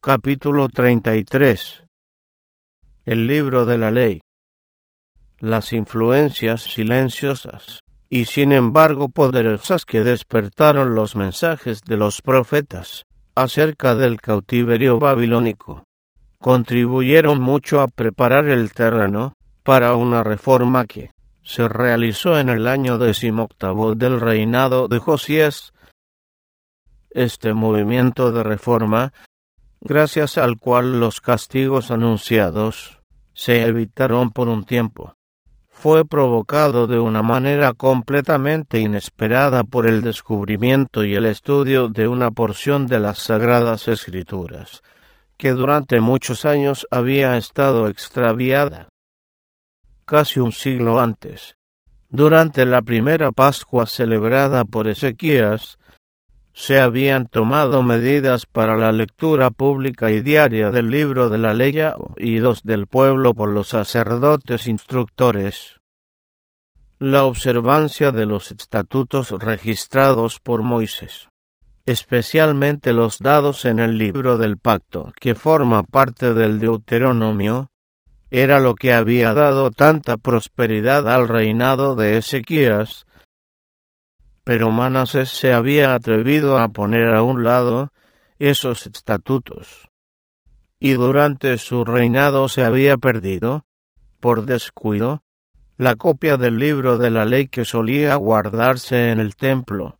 Capítulo 33. El libro de la ley. Las influencias silenciosas y sin embargo poderosas que despertaron los mensajes de los profetas acerca del cautiverio babilónico contribuyeron mucho a preparar el terreno para una reforma que se realizó en el año 18 del reinado de Josías. Este movimiento de reforma, gracias al cual los castigos anunciados se evitaron por un tiempo, fue provocado de una manera completamente inesperada por el descubrimiento y el estudio de una porción de las Sagradas Escrituras, que durante muchos años había estado extraviada. Casi un siglo antes, durante la primera Pascua celebrada por Ezequías, se habían tomado medidas para la lectura pública y diaria del libro de la ley oídos del pueblo por los sacerdotes instructores. La observancia de los estatutos registrados por Moisés, especialmente los dados en el libro del pacto, que forma parte del Deuteronomio, era lo que había dado tanta prosperidad al reinado de Ezequías. Pero Manasés se había atrevido a poner a un lado esos estatutos, y durante su reinado se había perdido, por descuido, la copia del libro de la ley que solía guardarse en el templo,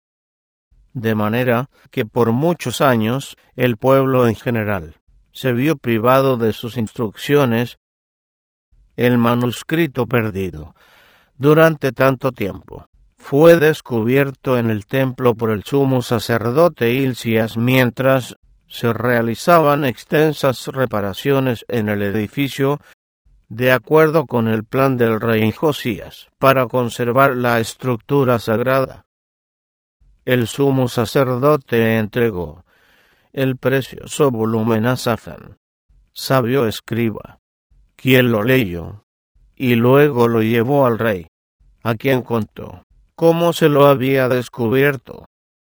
de manera que por muchos años el pueblo en general se vio privado de sus instrucciones. El manuscrito perdido durante tanto tiempo fue descubierto en el templo por el sumo sacerdote Hilcías mientras se realizaban extensas reparaciones en el edificio de acuerdo con el plan del rey Josías para conservar la estructura sagrada. El sumo sacerdote entregó el precioso volumen a Safán, sabio escriba, quien lo leyó y luego lo llevó al rey, a quien contó cómo se lo había descubierto.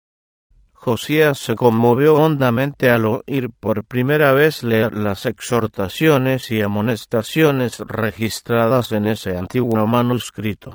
Josías se conmovió hondamente al oír por primera vez leer las exhortaciones y amonestaciones registradas en ese antiguo manuscrito.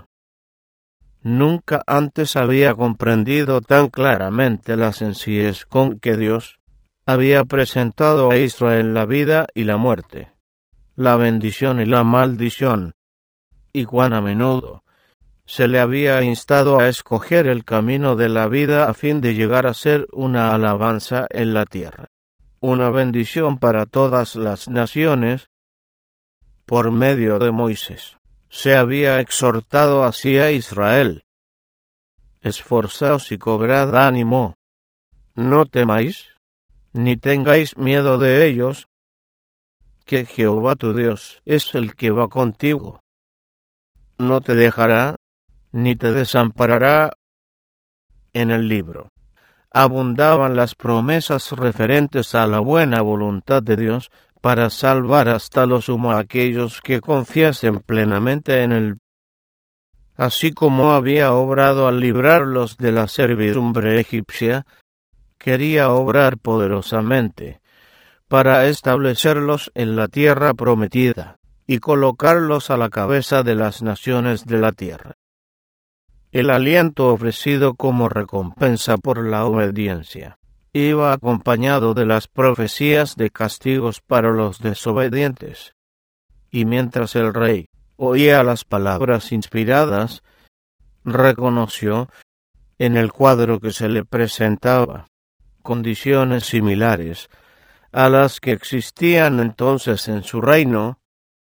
Nunca antes había comprendido tan claramente la sencillez con que Dios había presentado a Israel la vida y la muerte, la bendición y la maldición, y cuán a menudo se le había instado a escoger el camino de la vida a fin de llegar a ser una alabanza en la tierra, una bendición para todas las naciones. Por medio de Moisés se había exhortado así a Israel: esforzaos y cobrad ánimo, no temáis, ni tengáis miedo de ellos, que Jehová tu Dios es el que va contigo. No te dejará, ni te desamparará. En el libro abundaban las promesas referentes a la buena voluntad de Dios para salvar hasta lo sumo a aquellos que confiasen plenamente en Él, así como había obrado al librarlos de la servidumbre egipcia, quería obrar poderosamente para establecerlos en la tierra prometida y colocarlos a la cabeza de las naciones de la tierra. El aliento ofrecido como recompensa por la obediencia iba acompañado de las profecías de castigos para los desobedientes. Y mientras el rey oía las palabras inspiradas, reconoció, en el cuadro que se le presentaba, condiciones similares a las que existían entonces en su reino.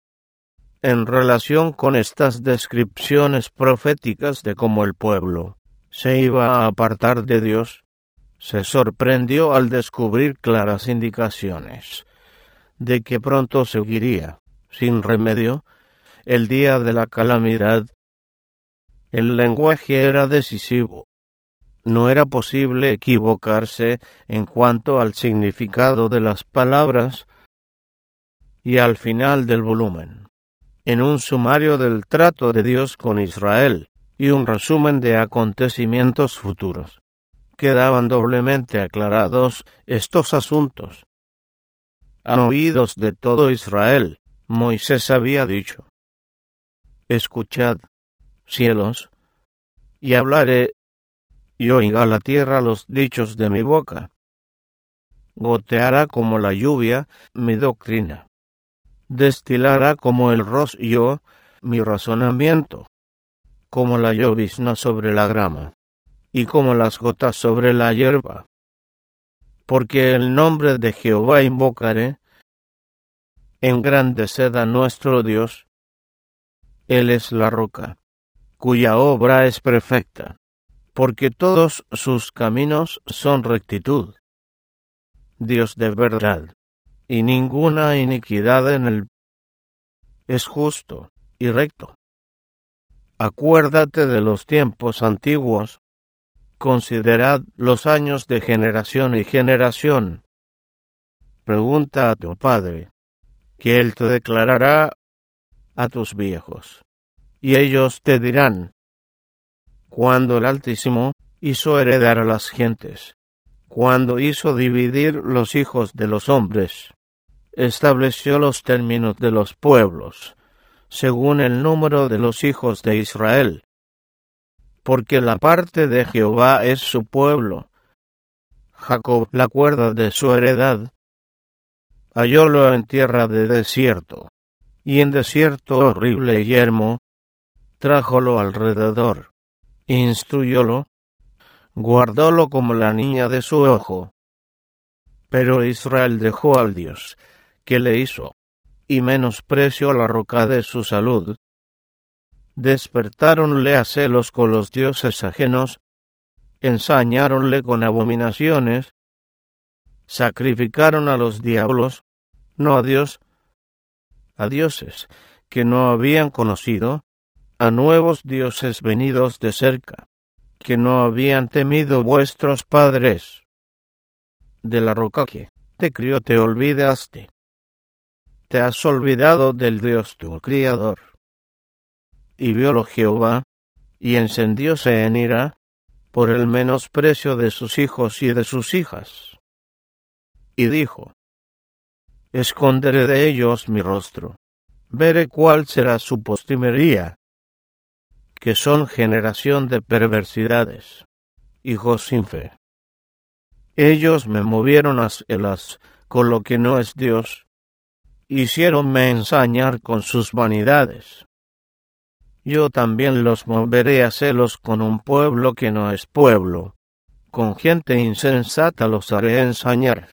En relación con estas descripciones proféticas de cómo el pueblo se iba a apartar de Dios, se sorprendió al descubrir claras indicaciones de que pronto seguiría, sin remedio, el día de la calamidad. El lenguaje era decisivo. No era posible equivocarse en cuanto al significado de las palabras. Y al final del volumen, en un sumario del trato de Dios con Israel y un resumen de acontecimientos futuros, quedaban doblemente aclarados estos asuntos. a oídos de todo Israel, Moisés había dicho: Escuchad, cielos, y hablaré, y oiga la tierra los dichos de mi boca. Goteará como la lluvia mi doctrina, destilará como el rocío mi razonamiento, como la llovizna sobre la grama, y como las gotas sobre la hierba. Porque el nombre de Jehová invocaré, engrandeced a nuestro Dios. Él es la roca, cuya obra es perfecta, porque todos sus caminos son rectitud. Dios de verdad, y ninguna iniquidad en él. Es justo y recto. Acuérdate de los tiempos antiguos, considerad los años de generación y generación. Pregunta a tu padre, que él te declarará a tus viejos, y ellos te dirán: cuando el Altísimo hizo heredar a las gentes, cuando hizo dividir los hijos de los hombres, estableció los términos de los pueblos, según el número de los hijos de Israel. Porque la parte de Jehová es su pueblo, Jacob la cuerda de su heredad. Hallólo en tierra de desierto, y en desierto horrible y yermo, trájolo alrededor, instruyólo, guardólo como la niña de su ojo. Pero Israel dejó al Dios que le hizo, y menospreció la roca de su salud. Despertáronle a celos con los dioses ajenos, ensañáronle con abominaciones, sacrificaron a los diablos, no a Dios, a dioses que no habían conocido, a nuevos dioses venidos de cerca, que no habían temido vuestros padres. De la roca que te crió te olvidaste. Te has olvidado del Dios tu Criador. Y viólo Jehová, y encendióse en ira, por el menosprecio de sus hijos y de sus hijas. Y dijo: esconderé de ellos mi rostro, veré cuál será su postrimería, que son generación de perversidades, hijos sin fe. Ellos me movieron a celas con lo que no es Dios, hiciéronme ensañar con sus vanidades. Yo también los moveré a celos con un pueblo que no es pueblo, con gente insensata los haré ensañar.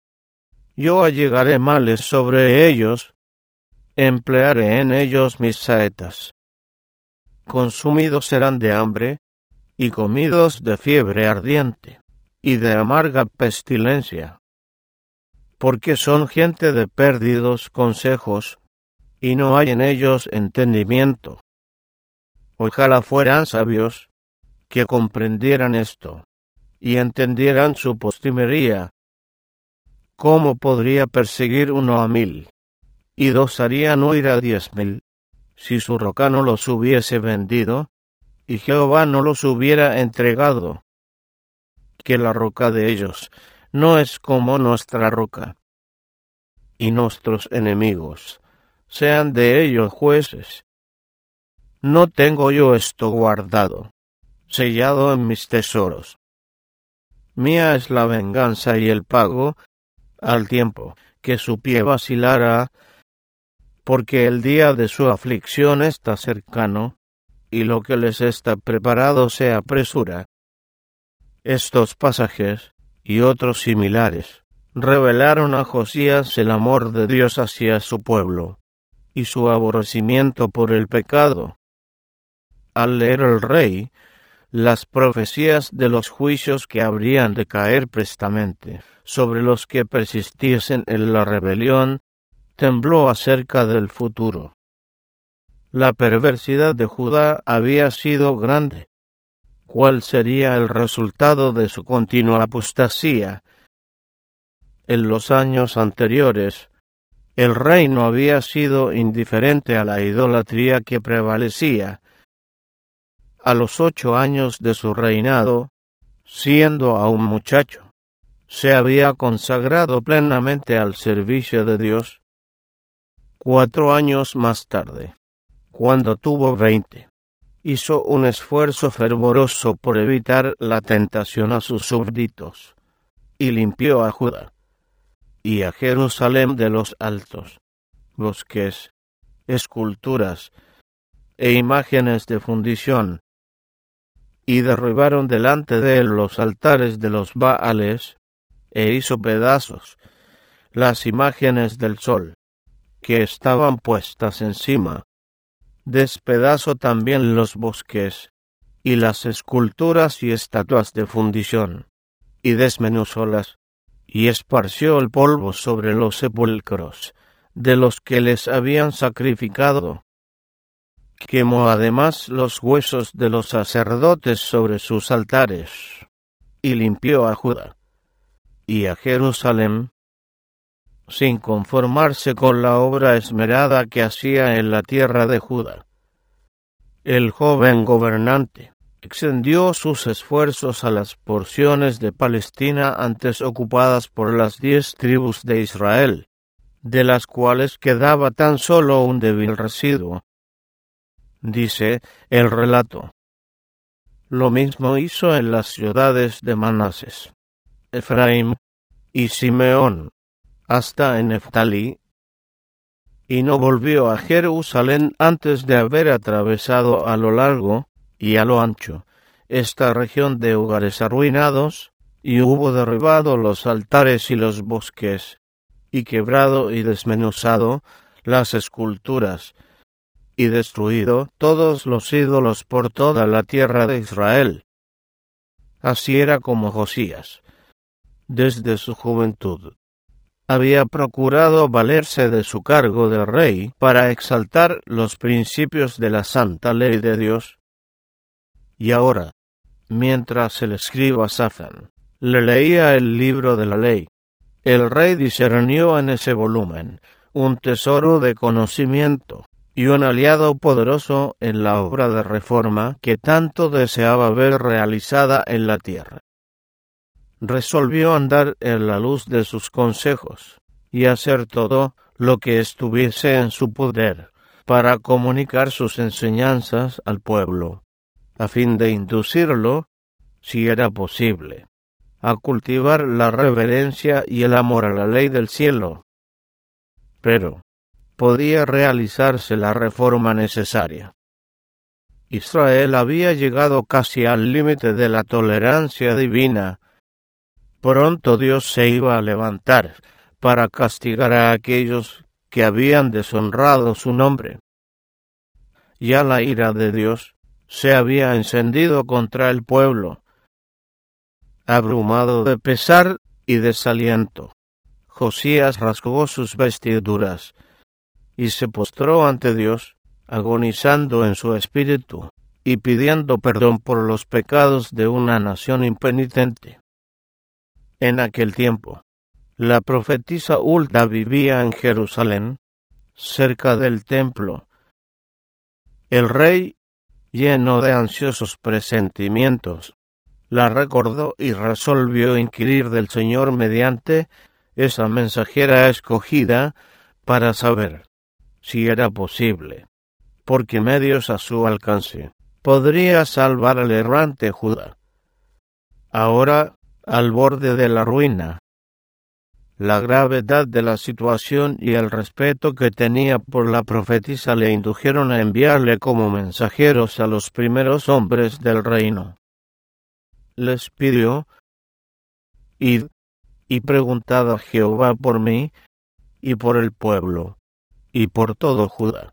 Yo allegaré males sobre ellos, emplearé en ellos mis saetas. Consumidos serán de hambre, y comidos de fiebre ardiente, y de amarga pestilencia. Porque son gente de pérdidos consejos, y no hay en ellos entendimiento. Ojalá fueran sabios, que comprendieran esto, y entendieran su postrimería. ¿Cómo podría perseguir 1 a 1000, y 2 harían huir a 10,000, si su roca no los hubiese vendido, y Jehová no los hubiera entregado? Que la roca de ellos no es como nuestra roca, y nuestros enemigos sean de ellos jueces. No tengo yo esto guardado, sellado en mis tesoros. Mía es la venganza y el pago, al tiempo que su pie vacilará, porque el día de su aflicción está cercano, y lo que les está preparado se apresura. Estos pasajes, y otros similares, revelaron a Josías el amor de Dios hacia su pueblo, y su aborrecimiento por el pecado. Al leer el rey las profecías de los juicios que habrían de caer prestamente sobre los que persistiesen en la rebelión, tembló acerca del futuro. La perversidad de Judá había sido grande. ¿Cuál sería el resultado de su continua apostasía? En los años anteriores, el rey no había sido indiferente a la idolatría que prevalecía. A los 8 años de su reinado, siendo aún muchacho, se había consagrado plenamente al servicio de Dios. 4 años más tarde, cuando tuvo 20, hizo un esfuerzo fervoroso por evitar la tentación a sus súbditos, y limpió a Judá y a Jerusalén de los altos bosques, esculturas e imágenes de fundición, y derribaron delante de él los altares de los Baales, e hizo pedazos las imágenes del sol, que estaban puestas encima. Despedazó también los bosques, y las esculturas y estatuas de fundición, y desmenuzólas, y esparció el polvo sobre los sepulcros de los que les habían sacrificado. Quemó además los huesos de los sacerdotes sobre sus altares, y limpió a Judá y a Jerusalén, sin conformarse con la obra esmerada que hacía en la tierra de Judá. El joven gobernante extendió sus esfuerzos a las porciones de Palestina antes ocupadas por las 10 tribus de Israel, de las cuales quedaba tan solo un débil residuo. Dice el relato: lo mismo hizo en las ciudades de Manases, Efraín y Simeón, hasta en Neftalí, y no volvió a Jerusalén antes de haber atravesado a lo largo y a lo ancho esta región de hogares arruinados, y hubo derribado los altares y los bosques, y quebrado y desmenuzado las esculturas, y destruido todos los ídolos por toda la tierra de Israel. Así era como Josías, desde su juventud, había procurado valerse de su cargo de rey para exaltar los principios de la santa ley de Dios. Y ahora, mientras el escriba Safán le leía el libro de la ley, el rey discernió en ese volumen un tesoro de conocimiento y un aliado poderoso en la obra de reforma que tanto deseaba ver realizada en la tierra. Resolvió andar en la luz de sus consejos y hacer todo lo que estuviese en su poder para comunicar sus enseñanzas al pueblo, a fin de inducirlo, si era posible, a cultivar la reverencia y el amor a la ley del cielo. Pero podía realizarse la reforma necesaria. Israel había llegado casi al límite de la tolerancia divina. Pronto Dios se iba a levantar para castigar a aquellos que habían deshonrado su nombre. Ya la ira de Dios se había encendido contra el pueblo. Abrumado de pesar y desaliento, Josías rasgó sus vestiduras y se postró ante Dios, agonizando en su espíritu y pidiendo perdón por los pecados de una nación impenitente. En aquel tiempo, la profetisa Hulda vivía en Jerusalén, cerca del templo. El rey, lleno de ansiosos presentimientos, la recordó y resolvió inquirir del Señor mediante esa mensajera escogida para saber si era posible, por qué medios a su alcance, podría salvar al errante Judá. Ahora, al borde de la ruina, la gravedad de la situación y el respeto que tenía por la profetisa le indujeron a enviarle como mensajeros a los primeros hombres del reino. Les pidió: id y preguntad a Jehová por mí y por el pueblo y por todo Judá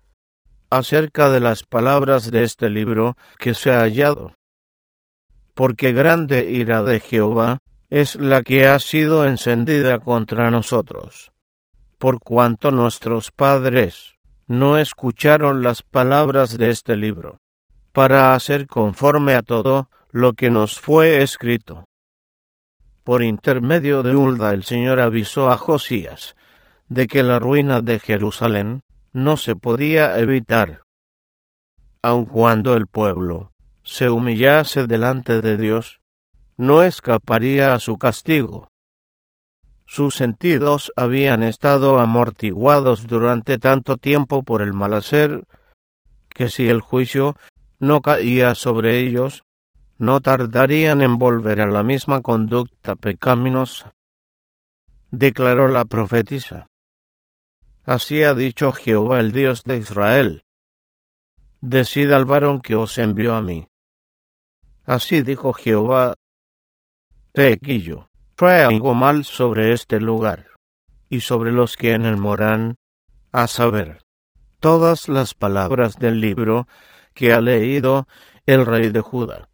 acerca de las palabras de este libro que se ha hallado, porque grande ira de Jehová es la que ha sido encendida contra nosotros, por cuanto nuestros padres no escucharon las palabras de este libro, para hacer conforme a todo lo que nos fue escrito. Por intermedio de Hulda el Señor avisó a Josías de que la ruina de Jerusalén no se podía evitar, aun cuando el pueblo se humillase delante de Dios, no escaparía a su castigo. Sus sentidos habían estado amortiguados durante tanto tiempo por el malhacer, que si el juicio no caía sobre ellos, no tardarían en volver a la misma conducta pecaminosa. Declaró la profetisa: Así ha dicho Jehová, el Dios de Israel: Decid al varón que os envió a mí. Así dijo Jehová: He aquí yo traigo mal sobre este lugar, y sobre los que en él moran, a saber, todas las palabras del libro que ha leído el rey de Judá.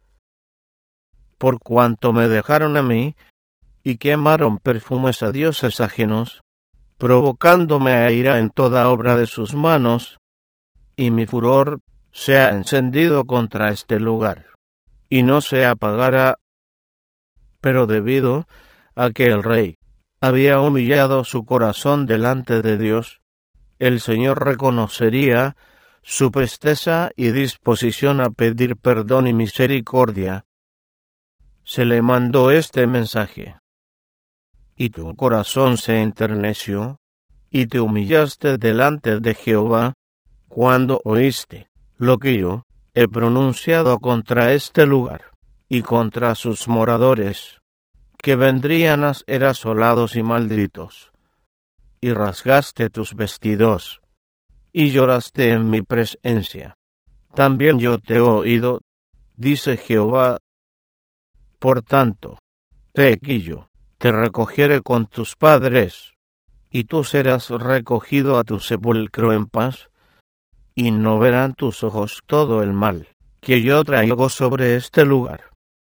Por cuanto me dejaron a mí, y quemaron perfumes a dioses ajenos, provocándome a ira en toda obra de sus manos, y mi furor se ha encendido contra este lugar, y no se apagará. Pero debido a que el rey había humillado su corazón delante de Dios, el Señor reconocería su presteza y disposición a pedir perdón y misericordia. Se le mandó este mensaje: Y tu corazón se enterneció, y te humillaste delante de Jehová, cuando oíste lo que yo he pronunciado contra este lugar y contra sus moradores, que vendrían a ser asolados y malditos. Y rasgaste tus vestidos, y lloraste en mi presencia. También yo te he oído, dice Jehová. Por tanto, he aquí yo te recogeré con tus padres, y tú serás recogido a tu sepulcro en paz, y no verán tus ojos todo el mal que yo traigo sobre este lugar.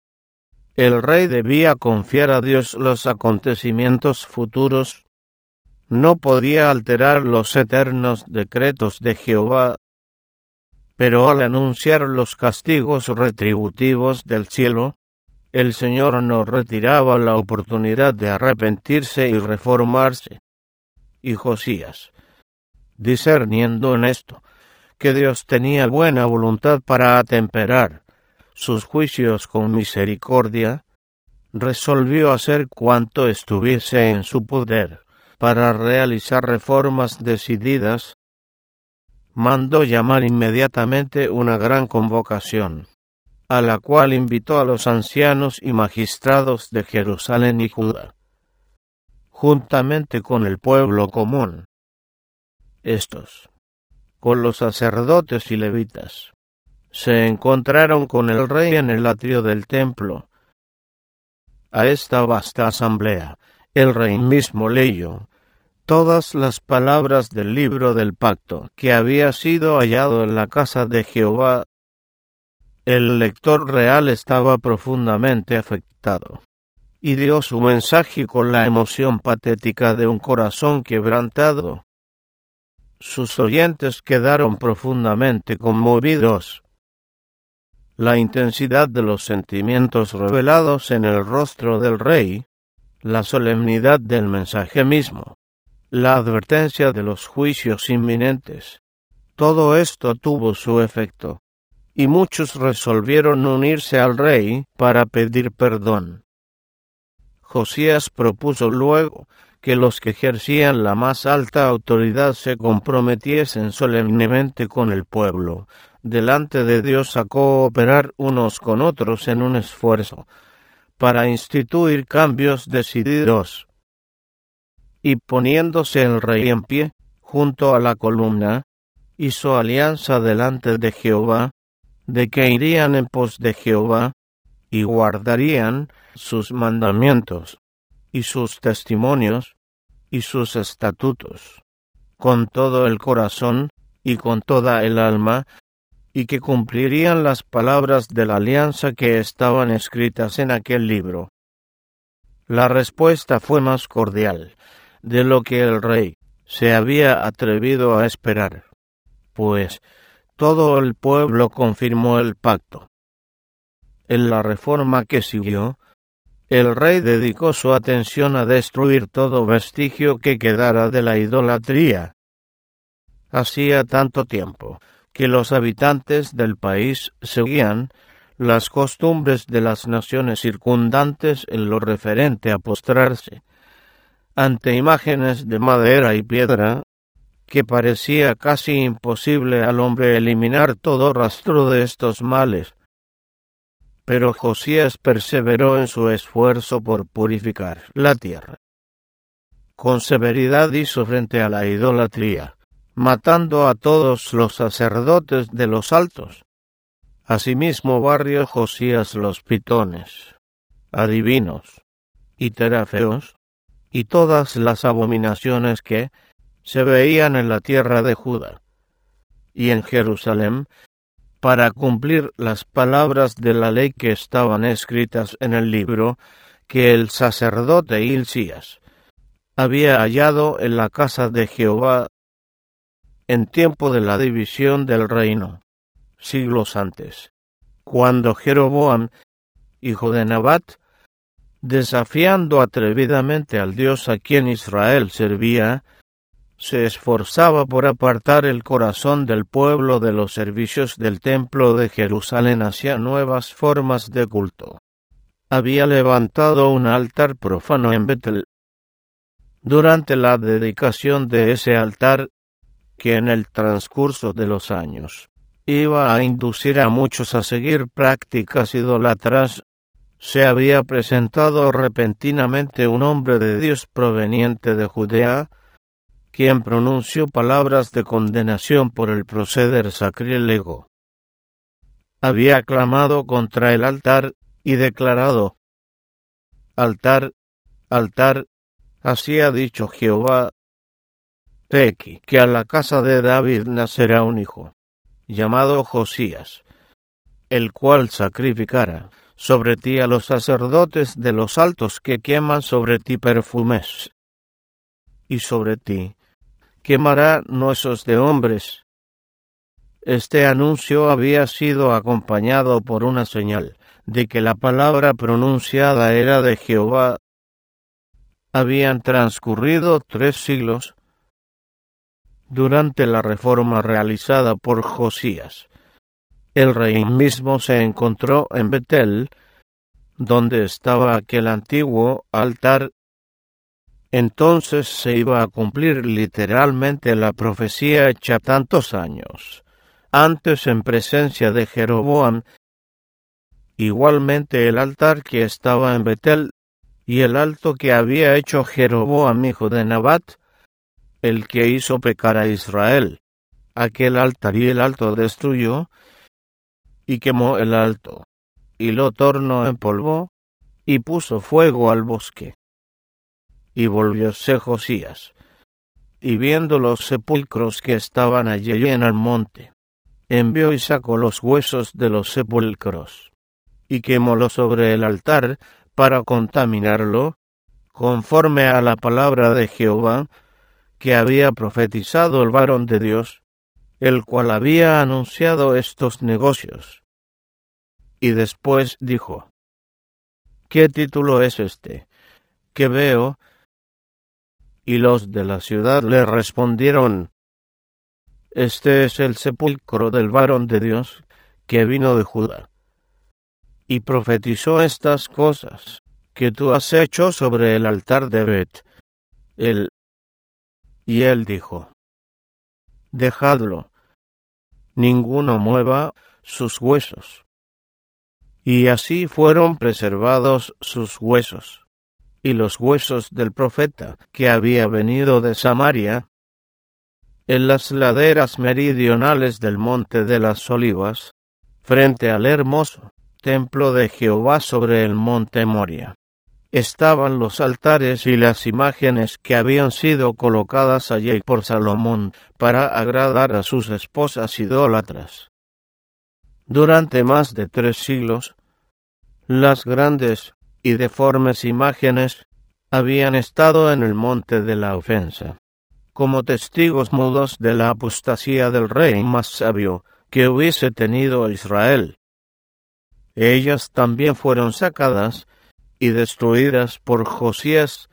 El rey debía confiar a Dios los acontecimientos futuros. No podía alterar los eternos decretos de Jehová, pero al anunciar los castigos retributivos del cielo, el Señor no retiraba la oportunidad de arrepentirse y reformarse. Y Josías, discerniendo en esto que Dios tenía buena voluntad para atemperar sus juicios con misericordia, resolvió hacer cuanto estuviese en su poder para realizar reformas decididas. Mandó llamar inmediatamente una gran convocación, a la cual invitó a los ancianos y magistrados de Jerusalén y Judá, juntamente con el pueblo común. Estos, con los sacerdotes y levitas, se encontraron con el rey en el atrio del templo. A esta vasta asamblea, el rey mismo leyó todas las palabras del libro del pacto que había sido hallado en la casa de Jehová. El lector real estaba profundamente afectado, y dio su mensaje con la emoción patética de un corazón quebrantado. Sus oyentes quedaron profundamente conmovidos. La intensidad de los sentimientos revelados en el rostro del rey, la solemnidad del mensaje mismo, la advertencia de los juicios inminentes, todo esto tuvo su efecto, y muchos resolvieron unirse al rey para pedir perdón. Josías propuso luego que los que ejercían la más alta autoridad se comprometiesen solemnemente con el pueblo, delante de Dios, a cooperar unos con otros en un esfuerzo para instituir cambios decididos. Y poniéndose el rey en pie, junto a la columna, hizo alianza delante de Jehová, de que irían en pos de Jehová, y guardarían sus mandamientos, y sus testimonios, y sus estatutos, con todo el corazón, y con toda el alma, y que cumplirían las palabras de la alianza que estaban escritas en aquel libro. La respuesta fue más cordial de lo que el rey se había atrevido a esperar, pues todo el pueblo confirmó el pacto. En la reforma que siguió, el rey dedicó su atención a destruir todo vestigio que quedara de la idolatría. Hacía tanto tiempo que los habitantes del país seguían las costumbres de las naciones circundantes en lo referente a postrarse ante imágenes de madera y piedra, que parecía casi imposible al hombre eliminar todo rastro de estos males. Pero Josías perseveró en su esfuerzo por purificar la tierra. Con severidad hizo frente a la idolatría, matando a todos los sacerdotes de los altos. Asimismo barrió Josías los pitones, adivinos y terafeos, y todas las abominaciones que se veían en la tierra de Judá y en Jerusalén, para cumplir las palabras de la ley que estaban escritas en el libro que el sacerdote Hilcías había hallado en la casa de Jehová en tiempo de la división del reino, siglos antes, cuando Jeroboam, hijo de Nabat, desafiando atrevidamente al Dios a quien Israel servía, se esforzaba por apartar el corazón del pueblo de los servicios del templo de Jerusalén hacia nuevas formas de culto. Había levantado un altar profano en Betel. Durante la dedicación de ese altar, que en el transcurso de los años iba a inducir a muchos a seguir prácticas idólatras, se había presentado repentinamente un hombre de Dios proveniente de Judea, quien pronunció palabras de condenación por el proceder sacrílego. Había clamado contra el altar y declarado: «Altar, altar, así ha dicho Jehová, he aquí que a la casa de David nacerá un hijo, llamado Josías, el cual sacrificará sobre ti a los sacerdotes de los altos que queman sobre ti perfumes, y sobre ti quemará huesos de hombres». Este anuncio había sido acompañado por una señal de que la palabra pronunciada era de Jehová. Habían transcurrido 3 siglos durante la reforma realizada por Josías. El rey mismo se encontró en Betel, donde estaba aquel antiguo altar. Entonces se iba a cumplir literalmente la profecía hecha tantos años antes en presencia de Jeroboam. Igualmente el altar que estaba en Betel y el alto que había hecho Jeroboam hijo de Nabat, el que hizo pecar a Israel, aquel altar y el alto destruyó, y quemó el alto, y lo tornó en polvo, y puso fuego al bosque. Y volvióse Josías, y viendo los sepulcros que estaban allí en el monte, envió y sacó los huesos de los sepulcros, y quemólos sobre el altar para contaminarlo, conforme a la palabra de Jehová, que había profetizado el varón de Dios, el cual había anunciado estos negocios. Y después dijo: ¿Qué título es este que veo? Y los de la ciudad le respondieron: Este es el sepulcro del varón de Dios que vino de Judá, y profetizó estas cosas que tú has hecho sobre el altar de Bet-El. Y él dijo: Dejadlo, ninguno mueva sus huesos. Y así fueron preservados sus huesos, y los huesos del profeta que había venido de Samaria, en las laderas meridionales del monte de las Olivas, frente al hermoso templo de Jehová sobre el monte Moria. Estaban los altares y las imágenes que habían sido colocadas allí por Salomón para agradar a sus esposas idólatras. Durante más de 3 siglos, las grandes y deformes imágenes habían estado en el monte de la ofensa, como testigos mudos de la apostasía del rey más sabio que hubiese tenido Israel. Ellas también fueron sacadas y destruidas por Josías.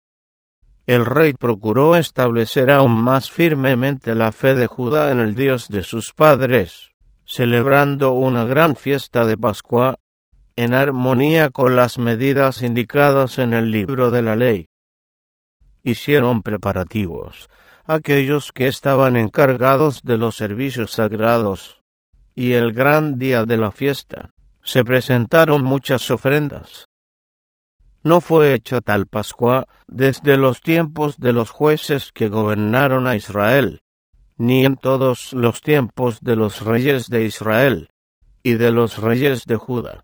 El rey procuró establecer aún más firmemente la fe de Judá en el Dios de sus padres, celebrando una gran fiesta de Pascua, en armonía con las medidas indicadas en el libro de la ley. Hicieron preparativos aquellos que estaban encargados de los servicios sagrados, y el gran día de la fiesta se presentaron muchas ofrendas. No fue hecha tal Pascua desde los tiempos de los jueces que gobernaron a Israel, ni en todos los tiempos de los reyes de Israel y de los reyes de Judá.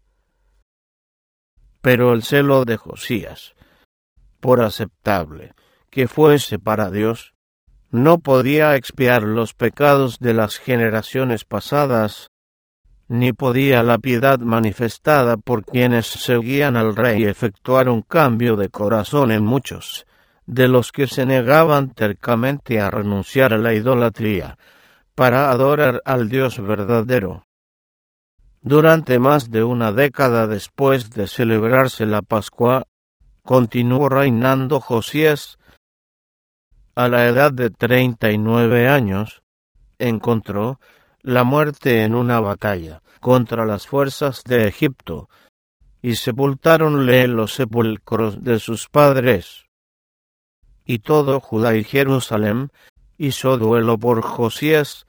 Pero el celo de Josías, por aceptable que fuese para Dios, no podía expiar los pecados de las generaciones pasadas, ni podía la piedad manifestada por quienes seguían al rey efectuar un cambio de corazón en muchos, de los que se negaban tercamente a renunciar a la idolatría, para adorar al Dios verdadero. Durante más de una década después de celebrarse la Pascua, continuó reinando Josías. A la edad de 39 años, encontró la muerte en una batalla contra las fuerzas de Egipto, y sepultáronle en los sepulcros de sus padres. Y todo Judá y Jerusalén hizo duelo por Josías,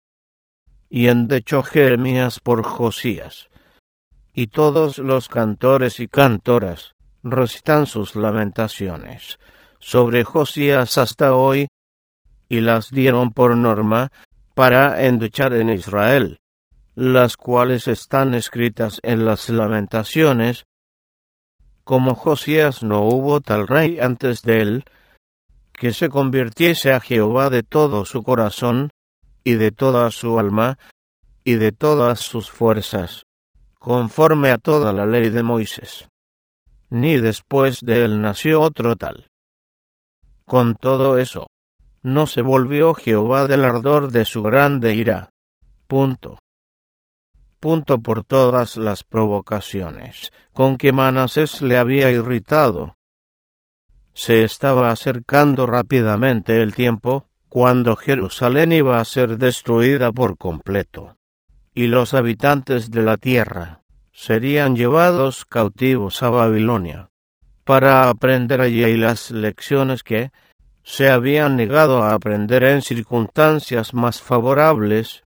y endechó Jeremías por Josías. Y todos los cantores y cantoras recitan sus lamentaciones sobre Josías hasta hoy, y las dieron por norma para endechar en Israel, las cuales están escritas en las lamentaciones. Como Josías no hubo tal rey antes de él, que se convirtiese a Jehová de todo su corazón, y de toda su alma, y de todas sus fuerzas, conforme a toda la ley de Moisés. Ni después de él nació otro tal. Con todo eso, no se volvió Jehová del ardor de su grande ira. Punto por todas las provocaciones con que Manasés le había irritado. Se estaba acercando rápidamente el tiempo cuando Jerusalén iba a ser destruida por completo, y los habitantes de la tierra serían llevados cautivos a Babilonia, para aprender allí las lecciones que se habían negado a aprender en circunstancias más favorables